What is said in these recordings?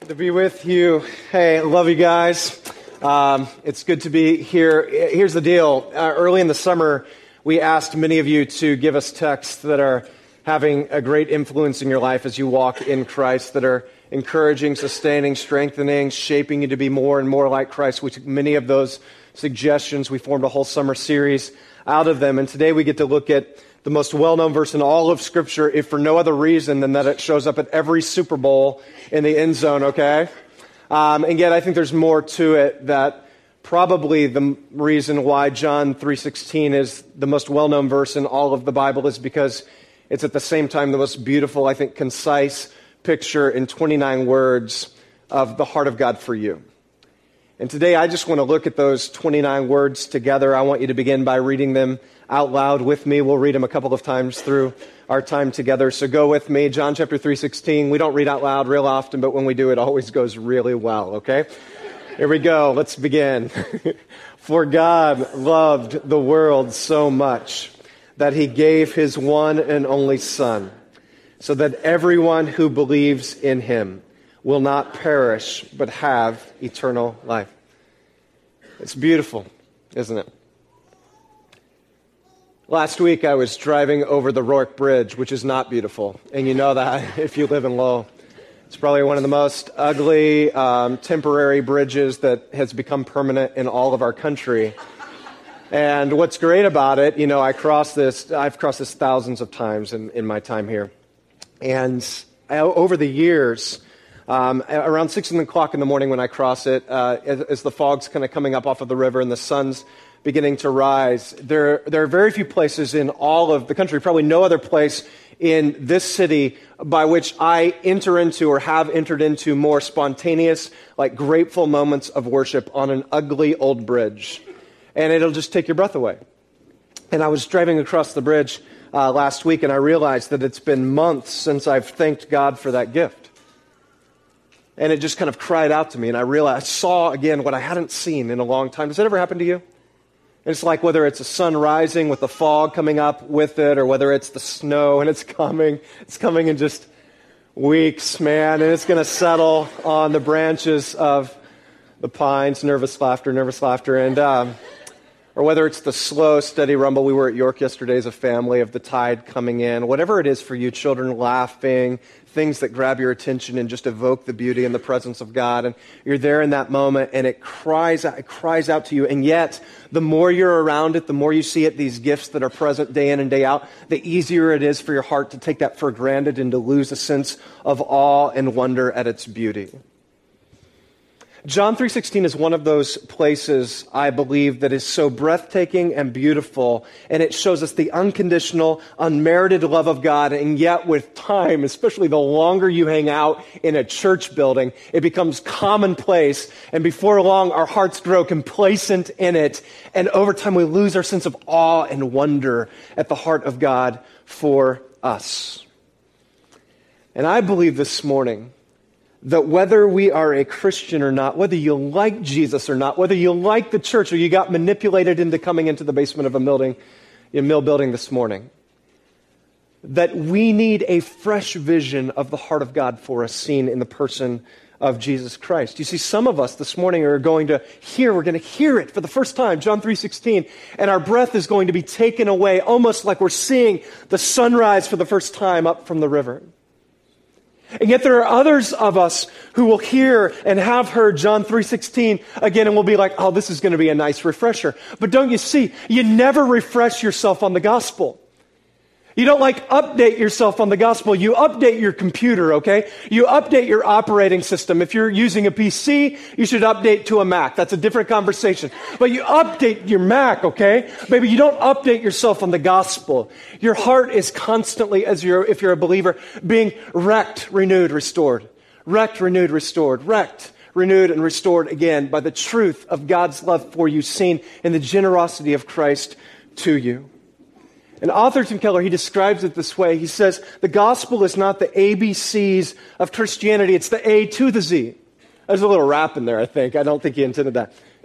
Good to be with you. Hey, love you guys. It's good to be here. Here's the deal. Early in the summer, we asked many of you to give us texts that are having a great influence in your life as you walk in Christ, that are encouraging, sustaining, strengthening, shaping you to be more and more like Christ. We took many of those suggestions. We formed a whole summer series out of them. And today we get to look at the most well-known verse in all of Scripture, if for no other reason than that it shows up at every Super Bowl in the end zone, okay? And yet I think there's more to it, that probably the reason why John 3:16 is the most well-known verse in all of the Bible is because it's at the same time the most beautiful, I think, concise picture in 29 words of the heart of God for you. And today I just want to look at those 29 words together. I want you to begin by reading them out loud with me. We'll read them a couple of times through our time together. So go with me. John chapter 3:16. We don't read out loud real often, but when we do, it always goes really well, okay? Here we go. Let's begin. For God loved the world so much that he gave his one and only Son, so that everyone who believes in him will not perish, but have eternal life. It's beautiful, isn't it? Last week, I was driving over the Rourke Bridge, which is not beautiful, and you know that if you live in Lowell. It's probably one of the most ugly, temporary bridges that has become permanent in all of our country. And what's great about it, you know, I've crossed this thousands of times in my time here. And over the years, around 6 o'clock in the morning when I cross it, as the fog's kind of coming up off of the river and the sun's beginning to rise, there are very few places in all of the country, probably no other place in this city by which I enter into or have entered into more spontaneous, like grateful moments of worship on an ugly old bridge. And it'll just take your breath away. And I was driving across the bridge last week, and I realized that it's been months since I've thanked God for that gift. And it just kind of cried out to me, and I saw again what I hadn't seen in a long time. Does that ever happen to you? It's like whether it's a sun rising with the fog coming up with it, or whether it's the snow and it's coming in just weeks, man, and it's going to settle on the branches of the pines, nervous laughter, and or whether it's the slow, steady rumble. We were at York yesterday as a family of the tide coming in. Whatever it is for you, children laughing, things that grab your attention and just evoke the beauty and the presence of God. And you're there in that moment, and it cries out to you. And yet, the more you're around it, the more you see it, these gifts that are present day in and day out, the easier it is for your heart to take that for granted and to lose a sense of awe and wonder at its beauty. John 3:16 is one of those places, I believe, that is so breathtaking and beautiful, and it shows us the unconditional, unmerited love of God, and yet with time, especially the longer you hang out in a church building, it becomes commonplace, and before long, our hearts grow complacent in it, and over time, we lose our sense of awe and wonder at the heart of God for us. And I believe this morning that whether we are a Christian or not, whether you like Jesus or not, whether you like the church or you got manipulated into coming into the basement of a mill building this morning, that we need a fresh vision of the heart of God for us seen in the person of Jesus Christ. You see, some of us this morning we're going to hear it for the first time, John 3:16, and our breath is going to be taken away, almost like we're seeing the sunrise for the first time up from the river. And yet there are others of us who will hear and have heard John 3:16 again and will be like, oh, this is going to be a nice refresher. But don't you see, you never refresh yourself on the gospel. You don't update yourself on the gospel. You update your computer, okay? You update your operating system. If you're using a PC, you should update to a Mac. That's a different conversation. But you update your Mac, okay? Maybe you don't update yourself on the gospel. Your heart is constantly, if you're a believer, being wrecked, renewed, restored. Wrecked, renewed, restored. Wrecked, renewed, and restored again by the truth of God's love for you seen in the generosity of Christ to you. And author Tim Keller, he describes it this way. He says, the gospel is not the ABCs of Christianity, it's the A to the Z. There's a little rap in there, I think. I don't think he intended that.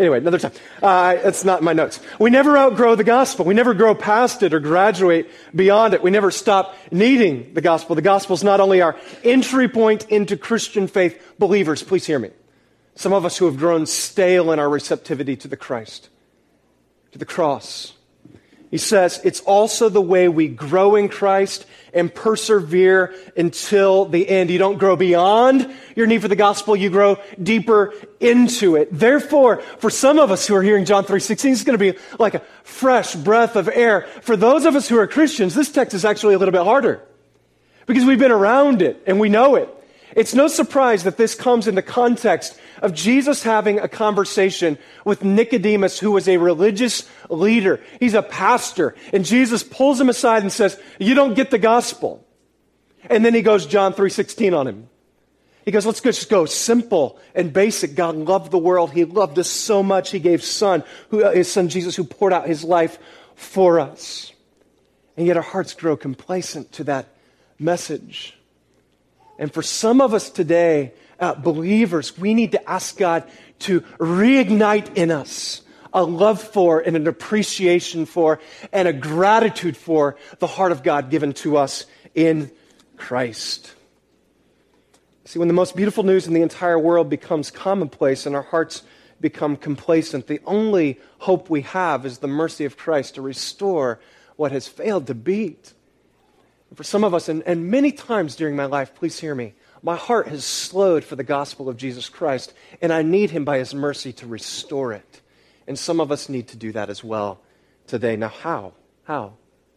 Anyway, another time. That's not my notes. We never outgrow the gospel. We never grow past it or graduate beyond it. We never stop needing the gospel. The gospel is not only our entry point into Christian faith. Believers, please hear me. Some of us who have grown stale in our receptivity to the Christ, to the cross. He says it's also the way we grow in Christ and persevere until the end. You don't grow beyond your need for the gospel. You grow deeper into it. Therefore, for some of us who are hearing John 3:16, it's going to be like a fresh breath of air. For those of us who are Christians, this text is actually a little bit harder because we've been around it and we know it. It's no surprise that this comes in the context of Jesus having a conversation with Nicodemus, who was a religious leader. He's a pastor. And Jesus pulls him aside and says, you don't get the gospel. And then he goes John 3:16 on him. He goes, let's just go simple and basic. God loved the world. He loved us so much. He gave his son Jesus, who poured out his life for us. And yet our hearts grow complacent to that message. And for some of us today, believers, we need to ask God to reignite in us a love for and an appreciation for and a gratitude for the heart of God given to us in Christ. See, when the most beautiful news in the entire world becomes commonplace and our hearts become complacent, the only hope we have is the mercy of Christ to restore what has failed to beat. For some of us, and many times during my life, please hear me, my heart has slowed for the gospel of Jesus Christ, and I need him by his mercy to restore it. And some of us need to do that as well today. Now, how? How?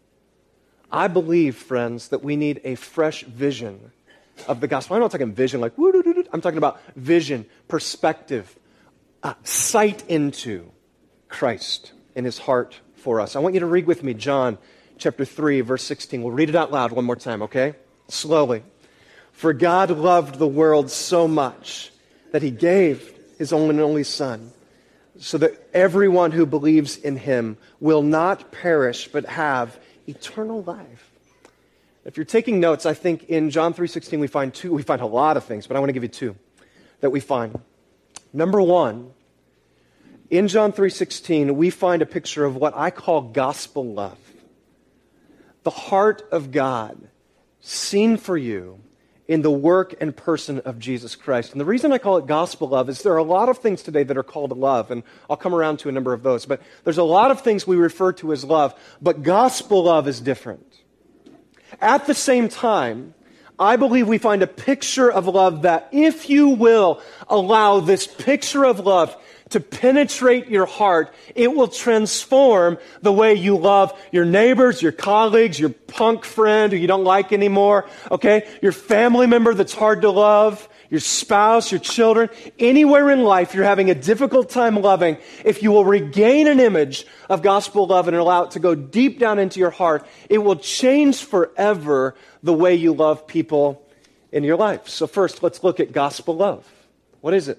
I believe, friends, that we need a fresh vision of the gospel. I'm not talking vision like, woo-doo-doo-doo. I'm talking about vision, perspective, sight into Christ and his heart for us. I want you to read with me John chapter 3, verse 16. We'll read it out loud one more time, okay? Slowly. For God loved the world so much that he gave his only and only Son, so that everyone who believes in him will not perish but have eternal life. If you're taking notes, I think in John 3:16 we find a lot of things, but I want to give you two that we find. Number one, in John 3:16, we find a picture of what I call gospel love. The heart of God seen for you in the work and person of Jesus Christ. And the reason I call it gospel love is there are a lot of things today that are called love, and I'll come around to a number of those, but there's a lot of things we refer to as love, but gospel love is different. At the same time, I believe we find a picture of love that, if you will allow this picture of love to penetrate your heart, it will transform the way you love your neighbors, your colleagues, your punk friend who you don't like anymore, okay? Your family member that's hard to love, your spouse, your children. Anywhere in life you're having a difficult time loving, if you will regain an image of gospel love and allow it to go deep down into your heart, it will change forever the way you love people in your life. So first, let's look at gospel love. What is it?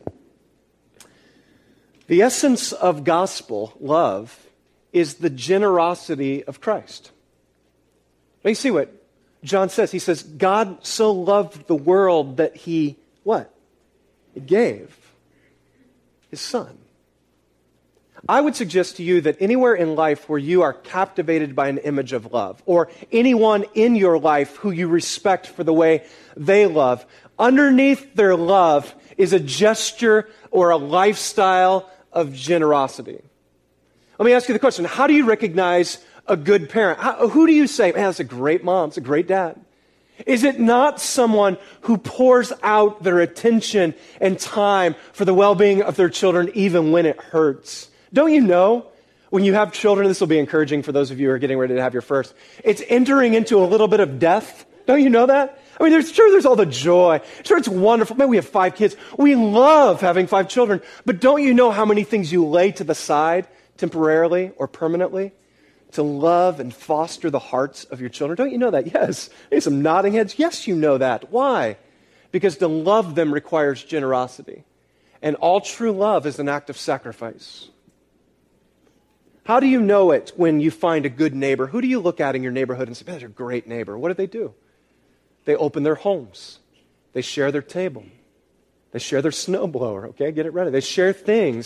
The essence of gospel love is the generosity of Christ. Now you see what John says. He says, God so loved the world that he, what? He gave his Son. I would suggest to you that anywhere in life where you are captivated by an image of love, or anyone in your life who you respect for the way they love, underneath their love is a gesture or a lifestyle of generosity. Let me ask you the question, how do you recognize a good parent? Who do you say, man, that's a great mom, it's a great dad? Is it not someone who pours out their attention and time for the well-being of their children even when it hurts? Don't you know, when you have children, this will be encouraging for those of you who are getting ready to have your first, it's entering into a little bit of death. Don't you know that? I mean, there's all the joy. Sure, it's wonderful. Man, we have 5 kids. We love having 5 children. But don't you know how many things you lay to the side temporarily or permanently to love and foster the hearts of your children? Don't you know that? Yes. There's some nodding heads. Yes, you know that. Why? Because to love them requires generosity. And all true love is an act of sacrifice. How do you know it when you find a good neighbor? Who do you look at in your neighborhood and say, man, they're a great neighbor? What do they do? They open their homes. They share their table. They share their snowblower, okay? Get it ready. They share things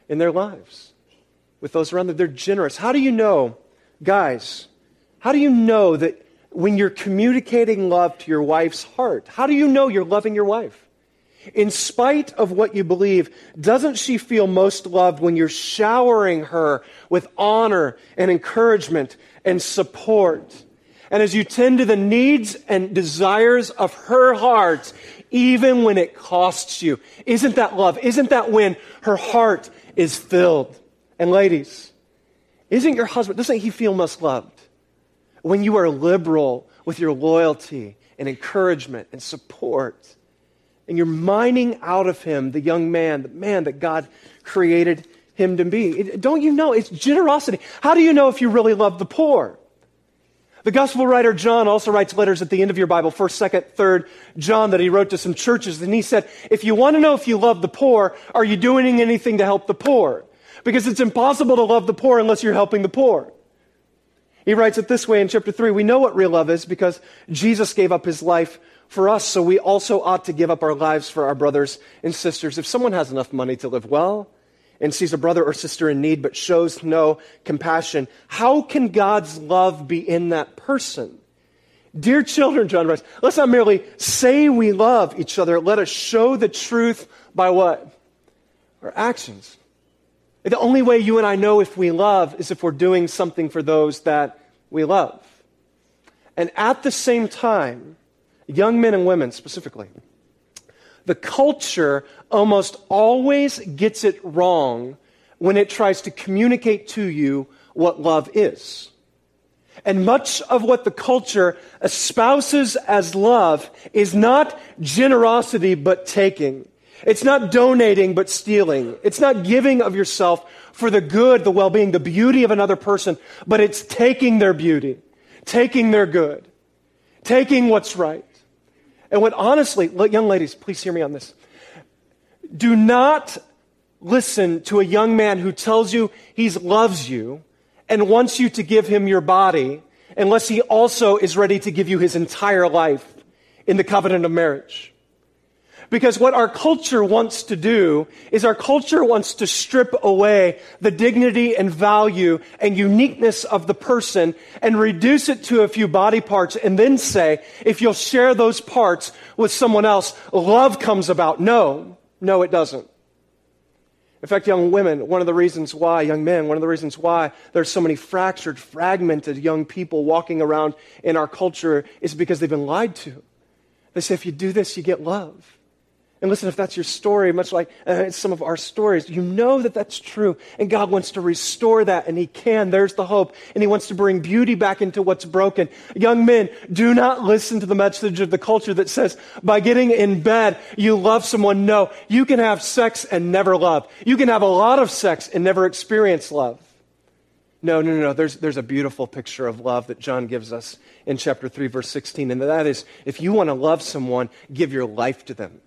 in their lives with those around them. They're generous. How do you know, guys, how do you know that when you're communicating love to your wife's heart, how do you know you're loving your wife? In spite of what you believe, doesn't she feel most loved when you're showering her with honor and encouragement and support? And as you tend to the needs and desires of her heart, even when it costs you, isn't that love? Isn't that when her heart is filled? And ladies, isn't your husband, doesn't he feel most loved? When you are liberal with your loyalty and encouragement and support, and you're mining out of him the young man, the man that God created him to be. Don't you know? It's generosity. How do you know if you really love the poor? The gospel writer John also writes letters at the end of your Bible, 1st, 2nd, 3rd John, that he wrote to some churches. And he said, if you want to know if you love the poor, are you doing anything to help the poor? Because it's impossible to love the poor unless you're helping the poor. He writes it this way in chapter 3, we know what real love is because Jesus gave up his life for us, so we also ought to give up our lives for our brothers and sisters. If someone has enough money to live well and sees a brother or sister in need but shows no compassion, how can God's love be in that person? Dear children, John writes, let's not merely say we love each other. Let us show the truth by what? Our actions. The only way you and I know if we love is if we're doing something for those that we love. And at the same time, young men and women specifically, the culture almost always gets it wrong when it tries to communicate to you what love is. And much of what the culture espouses as love is not generosity but taking. It's not donating but stealing. It's not giving of yourself for the good, the well-being, the beauty of another person, but it's taking their beauty, taking their good, taking what's right. And what honestly, young ladies, please hear me on this. Do not listen to a young man who tells you he loves you and wants you to give him your body unless he also is ready to give you his entire life in the covenant of marriage. Because what our culture wants to do is our culture wants to strip away the dignity and value and uniqueness of the person and reduce it to a few body parts and then say, if you'll share those parts with someone else, love comes about. No, it doesn't. In fact, young men, one of the reasons why there's so many fractured, fragmented young people walking around in our culture is because they've been lied to. They say, if you do this, you get love. And listen, if that's your story, much like some of our stories, you know that that's true. And God wants to restore that, and He can. There's the hope. And He wants to bring beauty back into what's broken. Young men, do not listen to the message of the culture that says, by getting in bed, you love someone. No, you can have sex and never love. You can have a lot of sex and never experience love. No. There's a beautiful picture of love that John gives us in chapter 3, verse 16. And that is, if you want to love someone, give your life to them.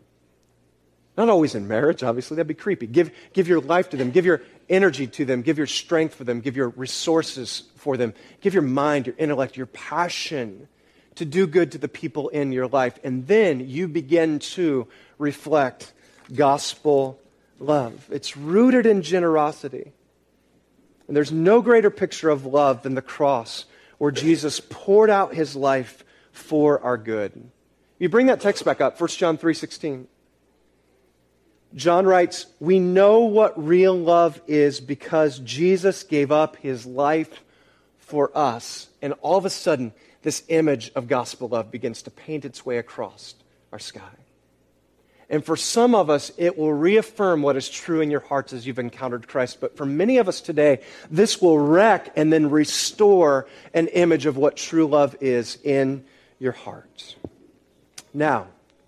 Not always in marriage, obviously. That'd be creepy. Give your life to them. Give your energy to them. Give your strength for them. Give your resources for them. Give your mind, your intellect, your passion to do good to the people in your life. And then you begin to reflect gospel love. It's rooted in generosity. And there's no greater picture of love than the cross, where Jesus poured out His life for our good. You bring that text back up, 1 John 3:16. John writes, we know what real love is because Jesus gave up His life for us. And all of a sudden, this image of gospel love begins to paint its way across our sky. And for some of us, it will reaffirm what is true in your hearts as you've encountered Christ. But for many of us today, this will wreck and then restore an image of what true love is in your heart. Now,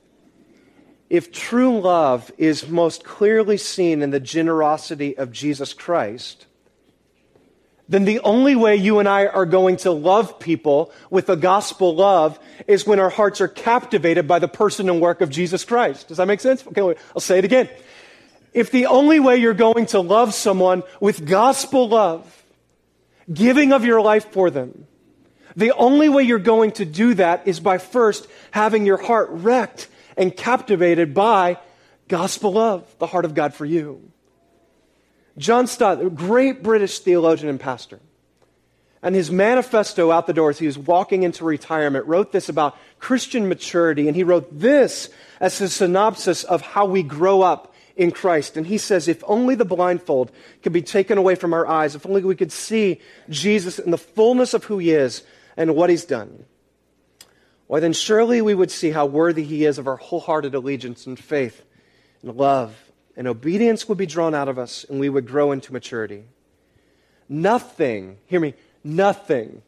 if true love is most clearly seen in the generosity of Jesus Christ, then the only way you and I are going to love people with a gospel love is when our hearts are captivated by the person and work of Jesus Christ. Does that make sense? Okay, I'll say it again. If the only way you're going to love someone with gospel love, giving of your life for them, the only way you're going to do that is by first having your heart wrecked and captivated by gospel love, the heart of God for you. John Stott, a great British theologian and pastor, and his manifesto out the door as he was walking into retirement, wrote this about Christian maturity, and he wrote this as a synopsis of how we grow up in Christ. And he says, if only the blindfold could be taken away from our eyes, if only we could see Jesus in the fullness of who he is and what he's done, why then surely we would see how worthy he is of our wholehearted allegiance and faith and love, and obedience would be drawn out of us, and we would grow into maturity. Nothing, hear me, nothing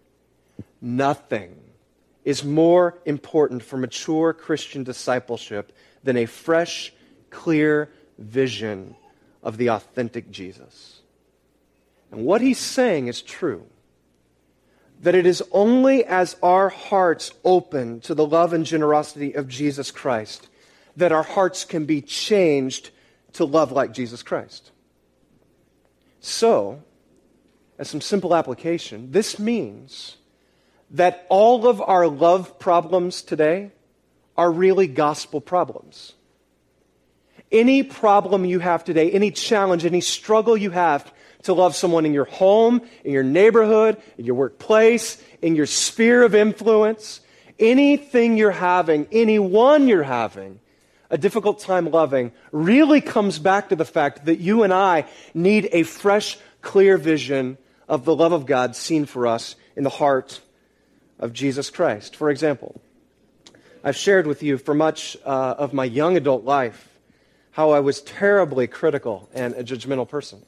is more important for mature Christian discipleship than a fresh, clear vision of the authentic Jesus. And what he's saying is true. That it is only as our hearts open to the love and generosity of Jesus Christ that our hearts can be changed to love like Jesus Christ. So, as some simple application, this means that all of our love problems today are really gospel problems. Any problem you have today, any challenge, any struggle you have to love someone in your home, in your neighborhood, in your workplace, in your sphere of influence, anything you're having, anyone you're having a difficult time loving, really comes back to the fact that you and I need a fresh, clear vision of the love of God seen for us in the heart of Jesus Christ. For example, I've shared with you for much of my young adult life how I was terribly critical and a judgmental person.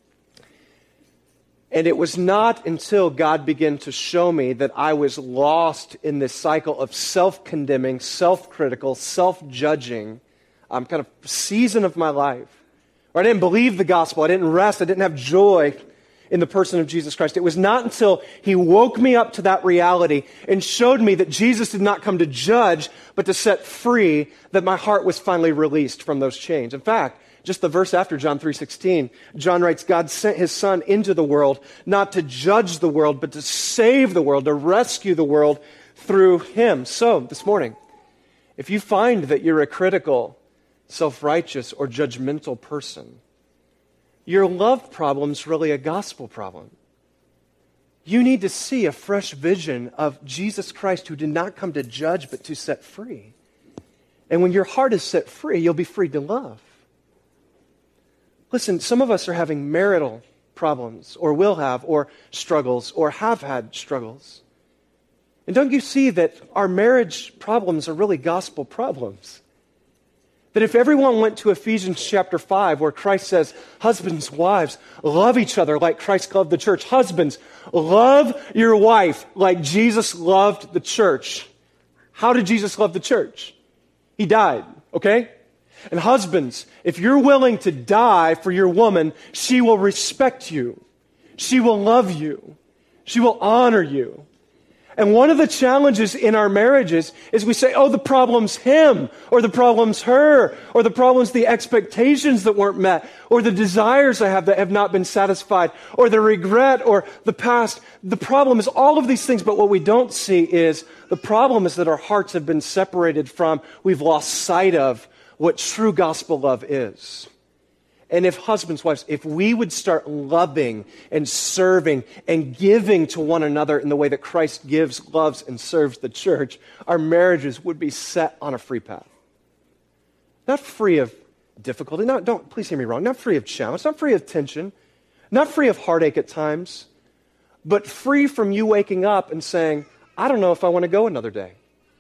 And it was not until God began to show me that I was lost in this cycle of self-condemning, self-critical, self-judging kind of season of my life, where I didn't believe the gospel, I didn't rest, I didn't have joy in the person of Jesus Christ. It was not until he woke me up to that reality and showed me that Jesus did not come to judge, but to set free, that my heart was finally released from those chains. In fact, just the verse after John 3:16, John writes, God sent his Son into the world, not to judge the world, but to save the world, to rescue the world through him. So, this morning, if you find that you're a critical, self-righteous, or judgmental person, your love problem's really a gospel problem. You need to see a fresh vision of Jesus Christ, who did not come to judge, but to set free. And when your heart is set free, you'll be free to love. Listen, some of us are having marital problems, or will have, or struggles, or have had struggles. And don't you see that our marriage problems are really gospel problems? That if everyone went to Ephesians chapter 5, where Christ says, husbands, wives, love each other like Christ loved the church. Husbands, love your wife like Jesus loved the church. How did Jesus love the church? He died, okay? And husbands, if you're willing to die for your woman, she will respect you. She will love you. She will honor you. And one of the challenges in our marriages is we say, oh, the problem's him, or the problem's her, or the problem's the expectations that weren't met, or the desires I have that have not been satisfied, or the regret, or the past. The problem is all of these things, but what we don't see is the problem is that our hearts have been separated from, we've lost sight of what true gospel love is. And if husbands, wives, if we would start loving and serving and giving to one another in the way that Christ gives, loves, and serves the church, our marriages would be set on a free path. Not free of difficulty. Don't please hear me wrong. Not free of challenge. Not free of tension. Not free of heartache at times. But free from you waking up and saying, I don't know if I want to go another day.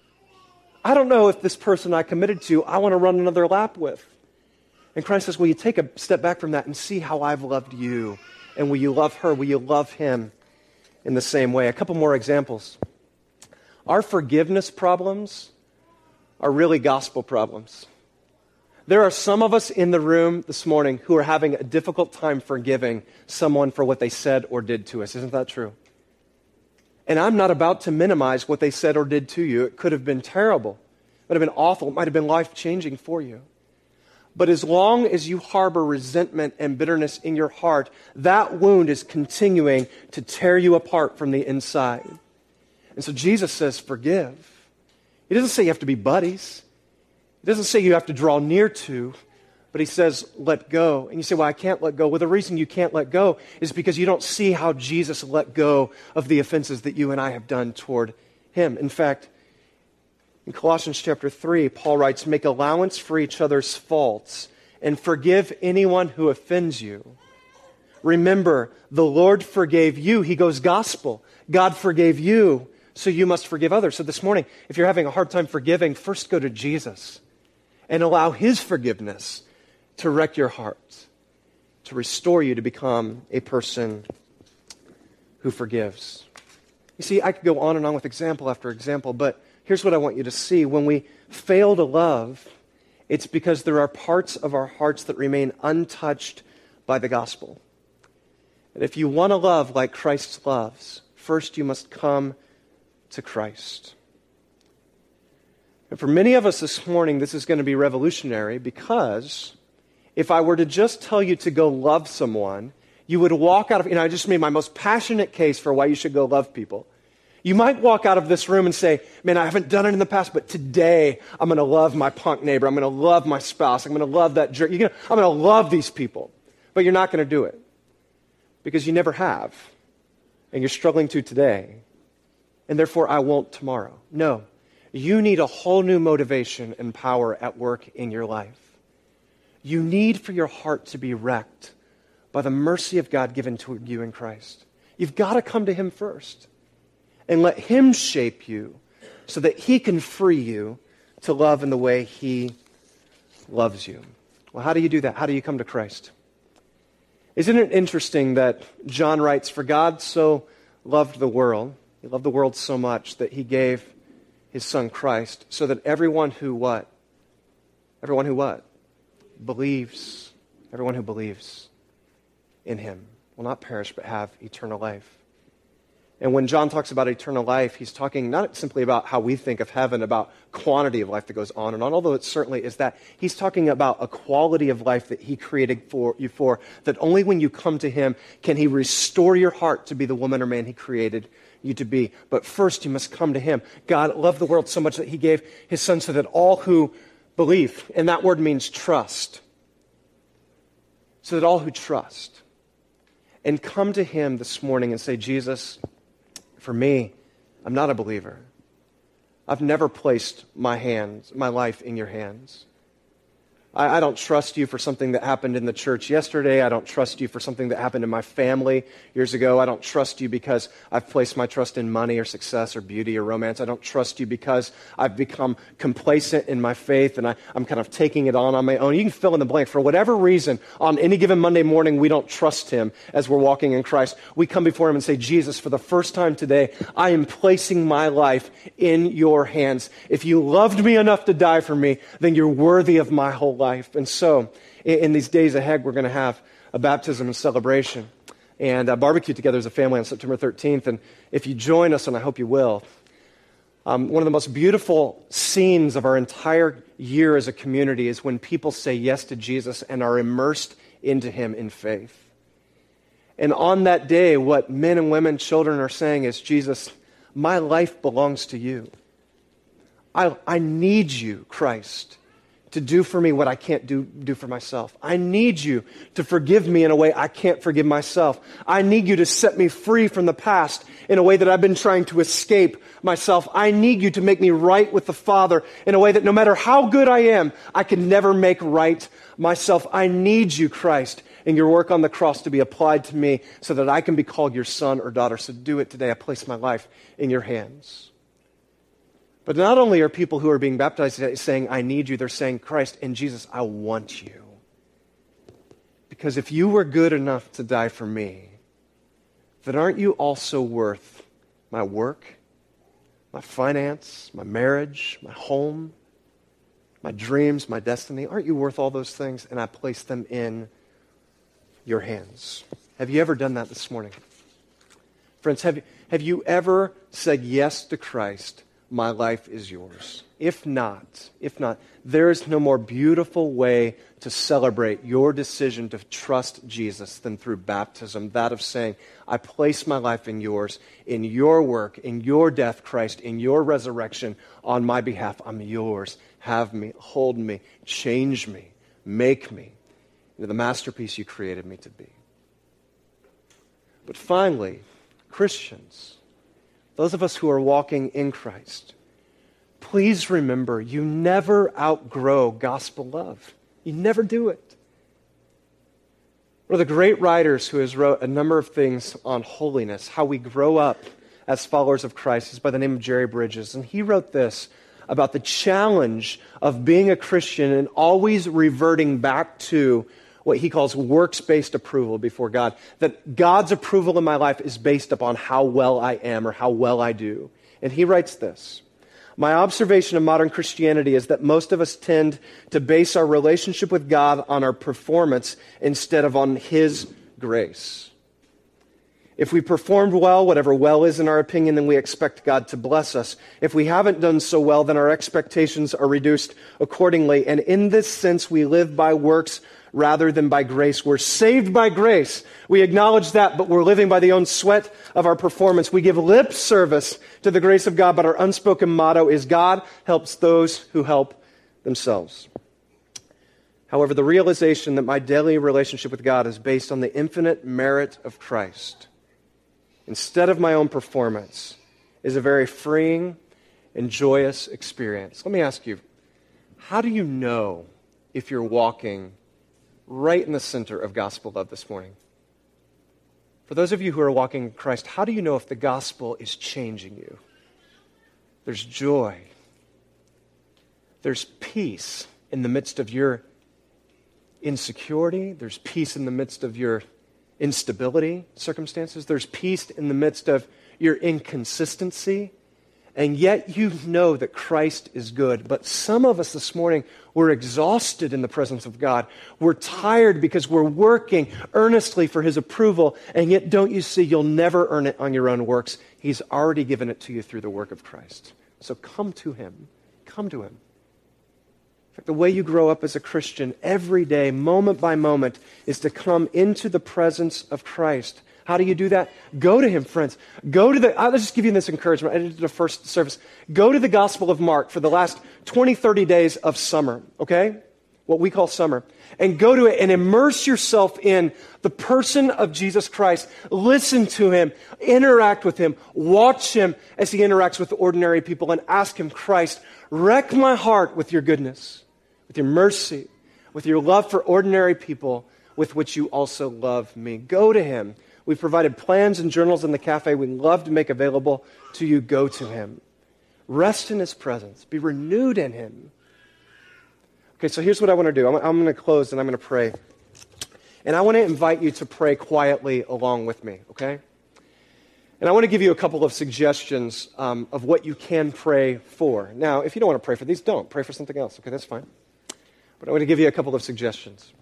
I don't know if this person I committed to, I want to run another lap with. And Christ says, will you take a step back from that and see how I've loved you? And will you love her? Will you love him in the same way? A couple more examples. Our forgiveness problems are really gospel problems. There are some of us in the room this morning who are having a difficult time forgiving someone for what they said or did to us. Isn't that true? And I'm not about to minimize what they said or did to you. It could have been terrible. It might have been awful. It might have been life-changing for you. But as long as you harbor resentment and bitterness in your heart, that wound is continuing to tear you apart from the inside. And so Jesus says, forgive. He doesn't say you have to be buddies. He doesn't say you have to draw near to, But he says, let go. And you say, well, I can't let go. Well, the reason you can't let go is because you don't see how Jesus let go of the offenses that you and I have done toward him. In fact, in Colossians chapter 3, Paul writes, make allowance for each other's faults and forgive anyone who offends you. Remember, the Lord forgave you. He goes gospel. God forgave you, so you must forgive others. So this morning, if you're having a hard time forgiving, first go to Jesus and allow his forgiveness to wreck your heart, to restore you to become a person who forgives. You see, I could go on and on with example after example, but here's what I want you to see. When we fail to love, it's because there are parts of our hearts that remain untouched by the gospel. And if you want to love like Christ loves, first you must come to Christ. And for many of us this morning, this is going to be revolutionary because if I were to just tell you to go love someone, you would walk out of, I just made my most passionate case for why you should go love people. You might walk out of this room and say, man, I haven't done it in the past, but today I'm going to love my punk neighbor. I'm going to love my spouse. I'm going to love that jerk. I'm going to love these people. But you're not going to do it because you never have. And you're struggling to today. And therefore, I won't tomorrow. No. You need a whole new motivation and power at work in your life. You need for your heart to be wrecked by the mercy of God given to you in Christ. You've got to come to him first and let him shape you so that he can free you to love in the way he loves you. Well, how do you do that? How do you come to Christ? Isn't it interesting that John writes, for God so loved the world, he loved the world so much that he gave his son Christ so that everyone who what? Everyone who what? Believes. Everyone who believes in him will not perish but have eternal life. And when John talks about eternal life, he's talking not simply about how we think of heaven, about quantity of life that goes on and on, although it certainly is that. He's talking about a quality of life that he created for you for, that only when you come to him can he restore your heart to be the woman or man he created you to be. But first you must come to him. God loved the world so much that he gave his son so that all who believe, and that word means trust, so that all who trust and come to him this morning and say, Jesus, for me, I'm not a believer. I've never placed my life in your hands. I don't trust you for something that happened in the church yesterday. I don't trust you for something that happened in my family years ago. I don't trust you because I've placed my trust in money or success or beauty or romance. I don't trust you because I've become complacent in my faith and I'm kind of taking it on my own. You can fill in the blank. For whatever reason, on any given Monday morning, we don't trust him as we're walking in Christ. We come before him and say, Jesus, for the first time today, I am placing my life in your hands. If you loved me enough to die for me, then you're worthy of my whole life. And so, in these days ahead, we're going to have a baptism and celebration and barbecue together as a family on September 13th. And if you join us, and I hope you will, one of the most beautiful scenes of our entire year as a community is when people say yes to Jesus and are immersed into him in faith. And on that day, what men and women, children are saying is, Jesus, my life belongs to you. I need you, Christ, to do for me what I can't do for myself. I need you to forgive me in a way I can't forgive myself. I need you to set me free from the past in a way that I've been trying to escape myself. I need you to make me right with the Father in a way that no matter how good I am, I can never make right myself. I need you, Christ, and your work on the cross to be applied to me so that I can be called your son or daughter. So do it today. I place my life in your hands. But not only are people who are being baptized saying, I need you, they're saying, Christ and Jesus, I want you. Because if you were good enough to die for me, then aren't you also worth my work, my finance, my marriage, my home, my dreams, my destiny? Aren't you worth all those things? And I place them in your hands. Have you ever done that this morning? Friends, have you ever said yes to Christ? My life is yours. If not, there is no more beautiful way to celebrate your decision to trust Jesus than through baptism. That of saying, I place my life in yours, in your work, in your death, Christ, in your resurrection on my behalf. I'm yours. Have me, hold me, change me, make me into the masterpiece you created me to be. But finally, Christians, those of us who are walking in Christ, please remember you never outgrow gospel love. You never do it. One of the great writers who has wrote a number of things on holiness, how we grow up as followers of Christ, is by the name of Jerry Bridges. And he wrote this about the challenge of being a Christian and always reverting back to what he calls works-based approval before God. That God's approval in my life is based upon how well I am or how well I do. And he writes this: my observation of modern Christianity is that most of us tend to base our relationship with God on our performance instead of on His grace. If we performed well, whatever well is in our opinion, then we expect God to bless us. If we haven't done so well, then our expectations are reduced accordingly. And in this sense, we live by works rather than by grace. We're saved by grace. We acknowledge that, but we're living by the own sweat of our performance. We give lip service to the grace of God, but our unspoken motto is God helps those who help themselves. However, the realization that my daily relationship with God is based on the infinite merit of Christ instead of my own performance is a very freeing and joyous experience. Let me ask you, how do you know if you're walking right in the center of gospel love this morning? For those of you who are walking in Christ, how do you know if the gospel is changing you? There's joy. There's peace in the midst of your insecurity. There's peace in the midst of your instability circumstances. There's peace in the midst of your inconsistency. And yet you know that Christ is good. But some of us this morning, we're exhausted in the presence of God. We're tired because we're working earnestly for His approval. And yet don't you see, you'll never earn it on your own works. He's already given it to you through the work of Christ. So come to Him. Come to Him. In fact, the way you grow up as a Christian every day, moment by moment, is to come into the presence of Christ. How do you do that? Go to Him, friends. I'll just give you this encouragement. I did the first service. Go to the Gospel of Mark for the last 20, 30 days of summer, okay? What we call summer. And go to it and immerse yourself in the person of Jesus Christ. Listen to Him. Interact with Him. Watch Him as He interacts with ordinary people and ask Him, Christ, wreck my heart with your goodness, with your mercy, with your love for ordinary people with which you also love me. Go to Him. We've provided plans and journals in the cafe we'd love to make available to you. Go to Him. Rest in His presence. Be renewed in Him. Okay, so here's what I want to do. I'm going to close and I'm going to pray. And I want to invite you to pray quietly along with me, okay? And I want to give you a couple of suggestions of what you can pray for. Now, if you don't want to pray for these, don't. Pray for something else, okay? That's fine. But I want to give you a couple of suggestions.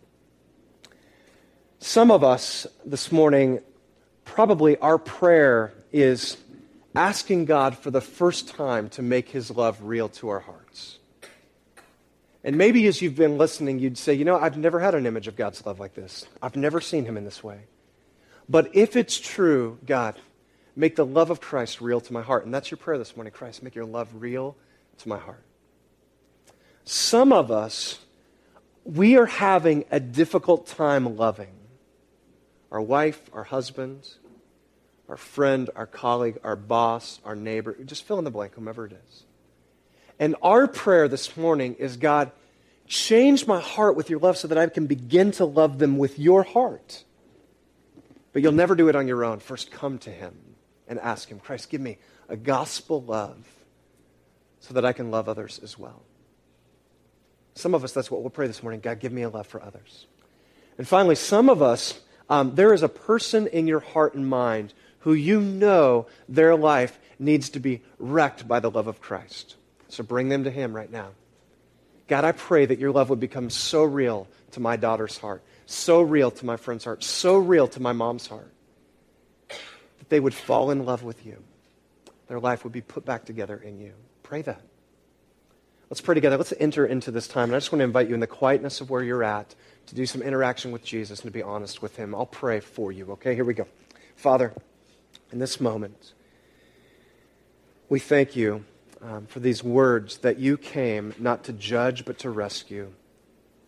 Some of us this morning, probably our prayer is asking God for the first time to make His love real to our hearts. And maybe as you've been listening, you'd say, I've never had an image of God's love like this. I've never seen Him in this way. But if it's true, God, make the love of Christ real to my heart. And that's your prayer this morning. Christ, make your love real to my heart. Some of us, we are having a difficult time loving our wife, our husband, our friend, our colleague, our boss, our neighbor. Just fill in the blank, whomever it is. And our prayer this morning is, God, change my heart with your love so that I can begin to love them with your heart. But you'll never do it on your own. First, come to Him and ask Him, Christ, give me a gospel love so that I can love others as well. Some of us, that's what we'll pray this morning. God, give me a love for others. And finally, some of us, there is a person in your heart and mind who you know their life needs to be wrecked by the love of Christ. So bring them to Him right now. God, I pray that your love would become so real to my daughter's heart, so real to my friend's heart, so real to my mom's heart, that they would fall in love with you. Their life would be put back together in you. Pray that. Let's pray together. Let's enter into this time. And I just want to invite you in the quietness of where you're at to do some interaction with Jesus and to be honest with Him. I'll pray for you, okay? Here we go. Father, in this moment, we thank you for these words that you came not to judge but to rescue.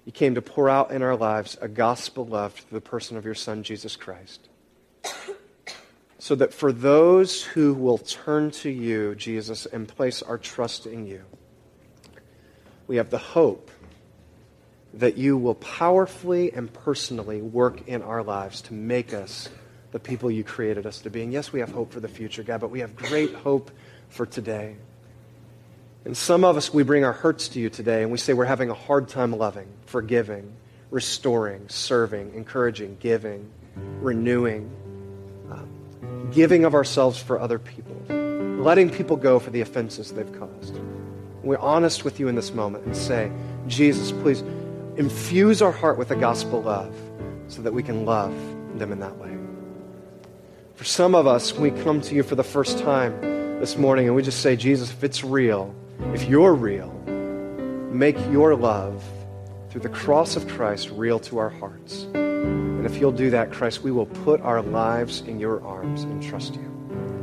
You came to pour out in our lives a gospel love through the person of your Son, Jesus Christ. So that for those who will turn to you, Jesus, and place our trust in you, we have the hope that you will powerfully and personally work in our lives to make us the people you created us to be. And yes, we have hope for the future, God, but we have great hope for today. And some of us, we bring our hurts to you today, and we say we're having a hard time loving, forgiving, restoring, serving, encouraging, giving, renewing, giving of ourselves for other people, letting people go for the offenses they've caused. We're honest with you in this moment and say, Jesus, please infuse our heart with the gospel love so that we can love them in that way. For some of us, we come to you for the first time this morning and we just say, Jesus, if it's real, if you're real, make your love through the cross of Christ real to our hearts. And if you'll do that, Christ, we will put our lives in your arms and trust you.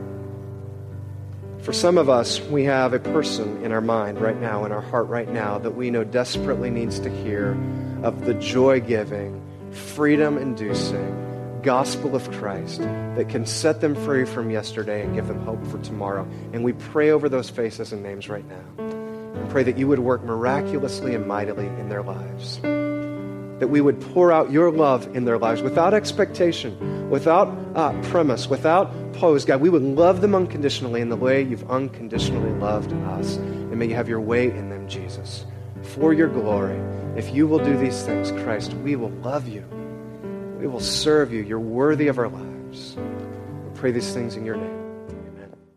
For some of us, we have a person in our mind right now, in our heart right now, that we know desperately needs to hear of the joy-giving, freedom-inducing gospel of Christ that can set them free from yesterday and give them hope for tomorrow. And we pray over those faces and names right now. And pray that you would work miraculously and mightily in their lives. That we would pour out your love in their lives without expectation, without premise, without pose. God, we would love them unconditionally in the way you've unconditionally loved us. And may you have your way in them, Jesus, for your glory. If you will do these things, Christ, we will love you. We will serve you. You're worthy of our lives. We pray these things in your name.